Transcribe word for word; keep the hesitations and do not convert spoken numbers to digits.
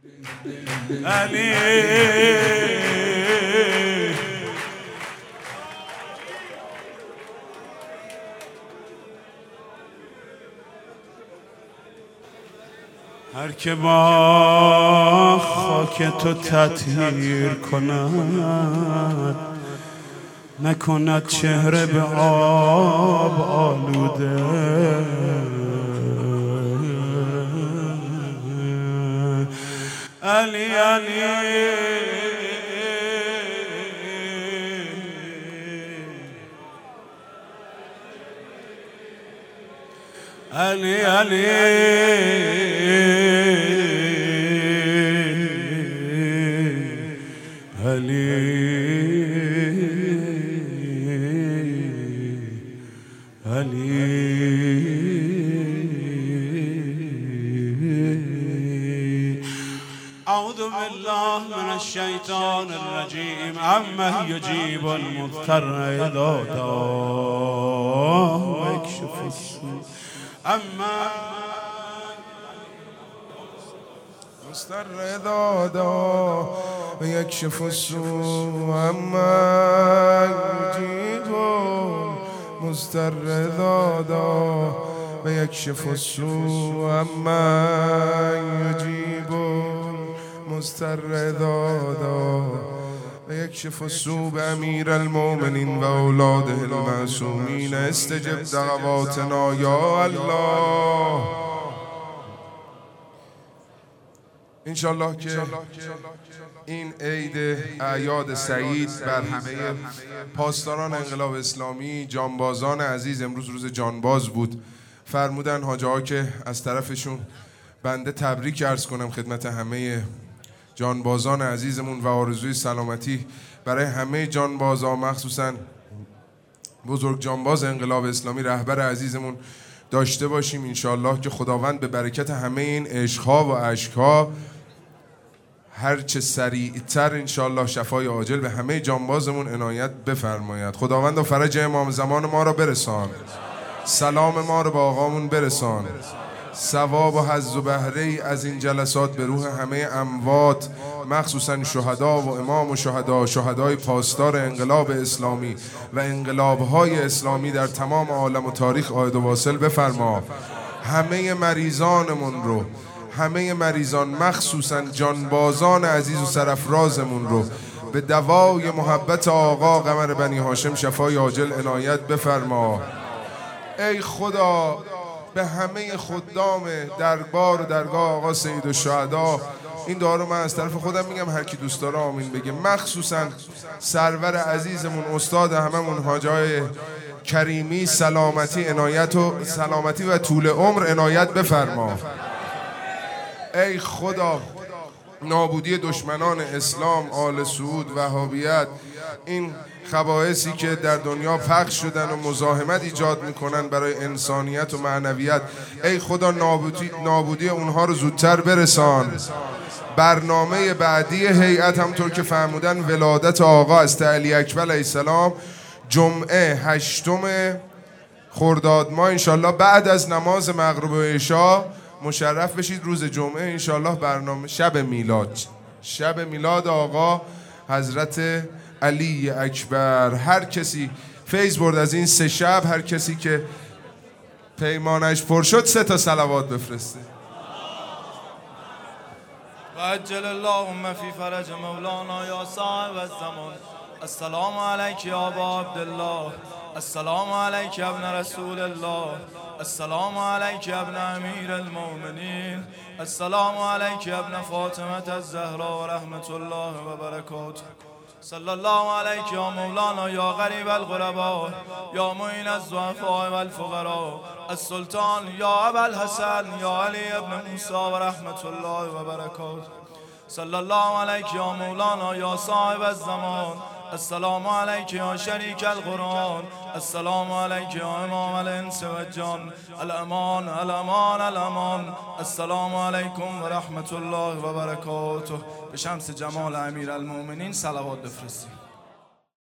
علی هر که با خاک تو تطهیر کند نکند چهره به آب آلوده علی علی علی علی أعوذ بالله من الشيطان الرجيم عما يجيب المضطر إذا دعاه ويكشف السوء عما مضطر إذا دعاه ويكشف السوء عما يجيب المضطر إذا دعاه ويكشف السوء عما يجيب مضطر إذا دعاه ويكشف السوء بأمير المؤمنين وأولاده المعصومين استجب دعواتنا يا الله. انشالله که این عید اعیاد سعید بر همه پاسداران انقلاب اسلامی، جانبازان عزیز، امروز روز جانباز بود، فرمودن حاجه ها که از طرفشون بنده تبریک عرض کنم خدمت همه جانبازان عزیزمون و آرزوی سلامتی برای همه جانبازا، مخصوصا بزرگ جانباز انقلاب اسلامی رهبر عزیزمون داشته باشیم. انشالله که خداوند به برکت همه این عشقها و اشکها هرچه سریعتر انشالله شفای عاجل به همه جانبازمون عنایت بفرماید. خداوند و فرج امام زمان ما را برسان، سلام ما را به آقامون برسان، ثواب و حظ و بهره از این جلسات به روح همه اموات، مخصوصا شهدا و امام و شهدا، شهدای پاسدار انقلاب اسلامی و انقلاب‌های اسلامی در تمام عالم و تاریخ عاید و واصل بفرما. همه مریضانمون رو، همه مریضان مخصوصا جانبازان عزیز و سرافرازمون رو به دوای محبت آقا قمر بنی هاشم شفای عاجل عنایت بفرما. ای خدا به همه خدام دربار و درگاه آقا سید الشهدا، این دعا رو من از طرف خودم میگم، هر کی دوست داره آمین بگه، مخصوصا سرور عزیزمون استاد هممون حاجای کریمی سلامتی عنایت و سلامتی و طول عمر عنایت بفرما. ای خدا نابودی دشمنان اسلام، آل سعود، وهابیت، این خبائثی که در دنیا پخش شدن و مزاحمت ایجاد میکنن برای انسانیت و معنویت، ای خدا نابودی, نابودی اونها رو زودتر برسان. برنامه بعدی هیئت همطور که فرمودن ولادت آقا از علی اکبر علیه السلام جمعه هشتم خرداد ماه انشالله بعد از نماز مغرب و عشا مشرف بشید. روز جمعه انشالله برنامه شب میلاد، شب میلاد آقا حضرت علی اکبر. هر کسی فیض برد از این سه شب، هر کسی که پیمانش پر شد سه تا صلوات بفرسته. و عجل اللهم فی فرج مولانا یا صاحب الزمان. السلام علیک یا ابا عبدالله، السلام علیک ابن رسول الله، السلام علیک ابن امیر المؤمنین، السلام علیک ابن فاطمه الزهرا و رحمت الله و برکاته. صلی الله علیک یا مولانا یا غریب الغرباء یا معین الضعفاء والفقراء، السلطان یا ابا الحسن یا علی ابن موسی و رحمت الله و برکاته. صلی الله علیک یا مولانا یا صاحب الزمان. السلام علیک یا شریک القرآن، السلام علیک یا امام الانس و جان، الامان الامان الامان. السلام علیکم و رحمت الله و برکاته. به شمس جمال امیر المؤمنین صلوات بفرستید.